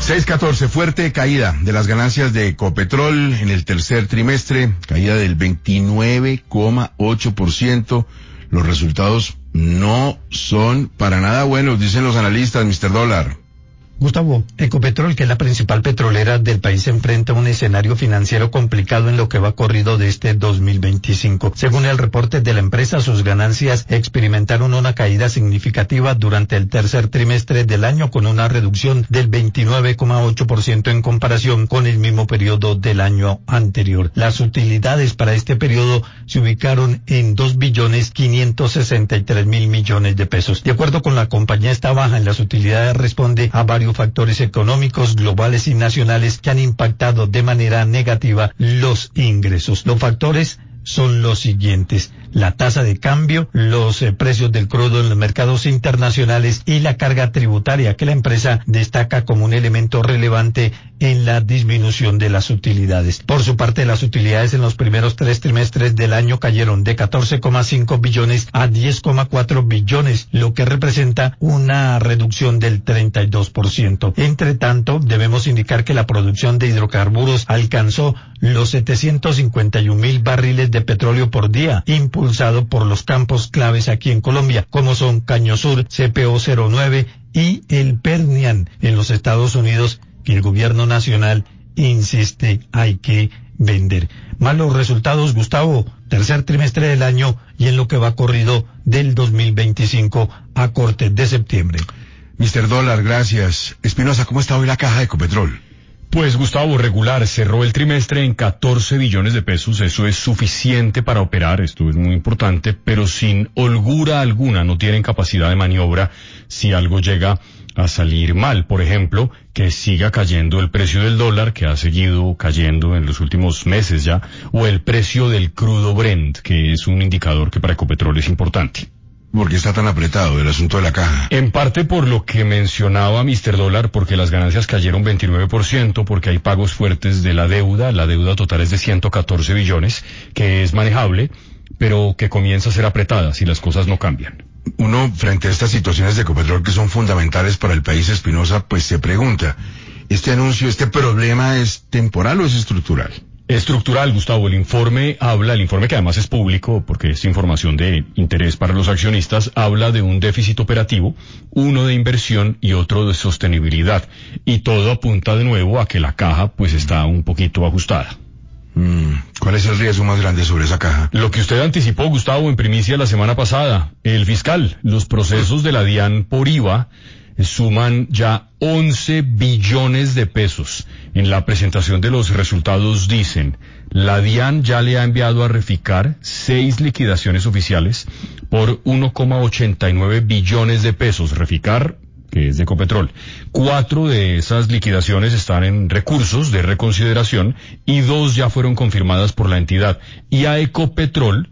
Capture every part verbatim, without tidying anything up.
seis catorce, fuerte caída de las ganancias de Ecopetrol en el tercer trimestre, caída del veintinueve coma ocho por ciento. Los resultados no son para nada buenos, dicen los analistas, mister Dólar. Gustavo, Ecopetrol, que es la principal petrolera del país, enfrenta un escenario financiero complicado en lo que va corrido de este dos mil veinticinco. Según el reporte de la empresa, sus ganancias experimentaron una caída significativa durante el tercer trimestre del año, con una reducción del veintinueve coma ocho por ciento en comparación con el mismo periodo del año anterior. Las utilidades para este periodo se ubicaron en dos billones quinientos sesenta y tres mil millones de pesos. De acuerdo con la compañía, esta baja en las utilidades responde a varios factores económicos globales y nacionales que han impactado de manera negativa los ingresos. Los factores son los siguientes: la tasa de cambio, los eh, precios del crudo en los mercados internacionales y la carga tributaria, que la empresa destaca como un elemento relevante en la disminución de las utilidades. Por su parte, las utilidades en los primeros tres trimestres del año cayeron de catorce coma cinco billones a diez coma cuatro billones, lo que representa una reducción del treinta y dos por ciento. Entre tanto, debemos indicar que la producción de hidrocarburos alcanzó los setecientos cincuenta y un mil barriles de petróleo por día, impulsado por los campos claves aquí en Colombia, como son Caño Sur, C P O cero nueve y el Permian en los Estados Unidos, que el gobierno nacional insiste hay que vender. Malos resultados, Gustavo, tercer trimestre del año y en lo que va corrido del dos mil veinticinco a corte de septiembre. mister Dólar, gracias. Espinosa, ¿cómo está hoy la caja de Ecopetrol? Pues Gustavo, regular, cerró el trimestre en catorce billones de pesos, eso es suficiente para operar, esto es muy importante, pero sin holgura alguna, no tienen capacidad de maniobra si algo llega a salir mal. Por ejemplo, que siga cayendo el precio del dólar, que ha seguido cayendo en los últimos meses ya, o el precio del crudo Brent, que es un indicador que para Ecopetrol es importante. ¿Por qué está tan apretado el asunto de la caja? En parte por lo que mencionaba mister Dólar, porque las ganancias cayeron veintinueve por ciento, porque hay pagos fuertes de la deuda, la deuda total es de ciento catorce billones, que es manejable, pero que comienza a ser apretada si las cosas no cambian. Uno, frente a estas situaciones de Ecopetrol que son fundamentales para el país, Espinosa, pues se pregunta, ¿este anuncio, este problema es temporal o es estructural? Estructural, Gustavo. El informe habla, el informe que además es público porque es información de interés para los accionistas, habla de un déficit operativo, uno de inversión y otro de sostenibilidad. Y todo apunta de nuevo a que la caja pues está un poquito ajustada. Mm, ¿Cuál es el riesgo más grande sobre esa caja? Lo que usted anticipó, Gustavo, en primicia la semana pasada, el fiscal, los procesos de la DIAN por I V A suman ya once billones de pesos. En la presentación de los resultados dicen, la DIAN ya le ha enviado a Reficar seis liquidaciones oficiales por uno coma ochenta y nueve billones de pesos. Reficar, que es de Ecopetrol. Cuatro de esas liquidaciones están en recursos de reconsideración y dos ya fueron confirmadas por la entidad. Y a Ecopetrol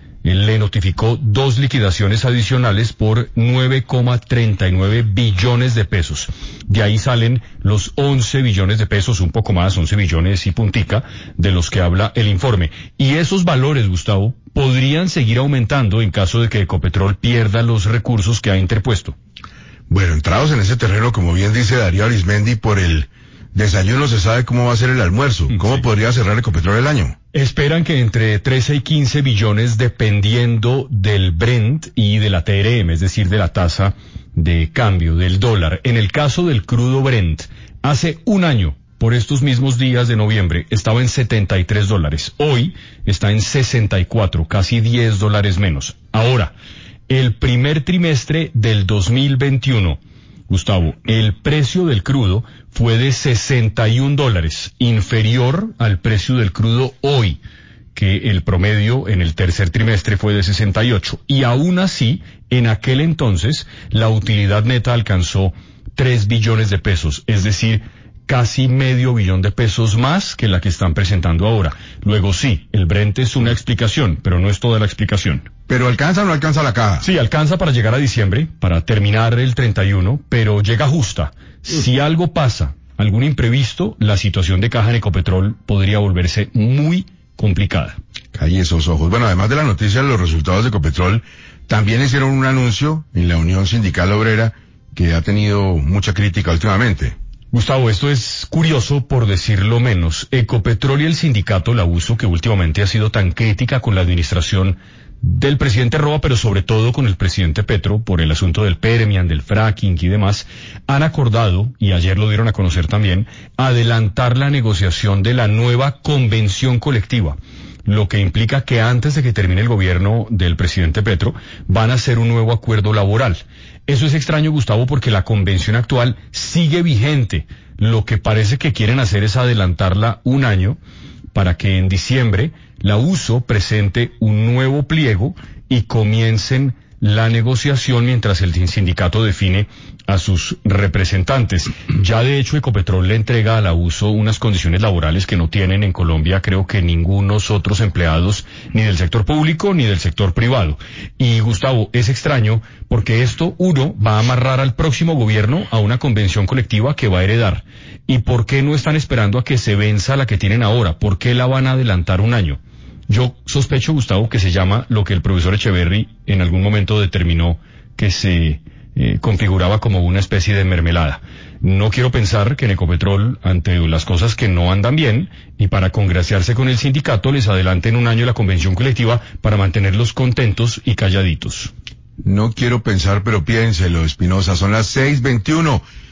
le notificó dos liquidaciones adicionales por nueve coma treinta y nueve billones de pesos. De ahí salen los once billones de pesos, un poco más, once billones y puntica, de los que habla el informe. Y esos valores, Gustavo, podrían seguir aumentando en caso de que Ecopetrol pierda los recursos que ha interpuesto. Bueno, entrados en ese terreno, como bien dice Darío Arismendi, por el desayuno se sabe cómo va a ser el almuerzo. ¿Cómo sí. podría cerrar Ecopetrol el año? Esperan que entre trece y quince billones dependiendo del Brent y de la T R M, es decir, de la tasa de cambio del dólar. En el caso del crudo Brent, hace un año, por estos mismos días de noviembre, estaba en setenta y tres dólares. Hoy está en sesenta y cuatro, casi diez dólares menos. Ahora, el primer trimestre del dos mil veintiuno, Gustavo, el precio del crudo fue de sesenta y un dólares, inferior al precio del crudo hoy, que el promedio en el tercer trimestre fue de sesenta y ocho. Y aún así, en aquel entonces, la utilidad neta alcanzó tres billones de pesos, es decir, casi medio billón de pesos más que la que están presentando ahora. Luego sí, el Brent es una explicación, pero no es toda la explicación. ¿Pero alcanza o no alcanza la caja? Sí, alcanza para llegar a diciembre, para terminar el treinta y uno, pero llega justa. Si algo pasa, algún imprevisto, la situación de caja en Ecopetrol podría volverse muy complicada. Calle esos ojos. Bueno, además de la noticia de los resultados de Ecopetrol, también hicieron un anuncio en la Unión Sindical Obrera que ha tenido mucha crítica últimamente. Gustavo, esto es curioso por decirlo menos. Ecopetrol y el sindicato La Uso, que últimamente ha sido tan crítica con la administración del presidente Roa, pero sobre todo con el presidente Petro, por el asunto del Permian, del fracking y demás, han acordado, y ayer lo dieron a conocer también, adelantar la negociación de la nueva convención colectiva, lo que implica que antes de que termine el gobierno del presidente Petro, van a hacer un nuevo acuerdo laboral. Eso es extraño, Gustavo, porque la convención actual sigue vigente. Lo que parece que quieren hacer es adelantarla un año para que en diciembre la Uso presente un nuevo pliego y comiencen la negociación mientras el sindicato define a sus representantes. Ya de hecho Ecopetrol le entrega a la Uso unas condiciones laborales que no tienen en Colombia, creo que ningunos otros empleados, ni del sector público ni del sector privado. Y Gustavo, es extraño porque esto, uno, va a amarrar al próximo gobierno a una convención colectiva que va a heredar. ¿Y por qué no están esperando a que se venza la que tienen ahora? ¿Por qué la van a adelantar un año? Yo sospecho, Gustavo, que se llama lo que el profesor Echeverry en algún momento determinó que se eh, configuraba como una especie de mermelada. No quiero pensar que en Ecopetrol, ante las cosas que no andan bien, y para congraciarse con el sindicato, les adelanten un año la convención colectiva para mantenerlos contentos y calladitos. No quiero pensar, pero piénselo, Espinosa. Son las seis veintiuno.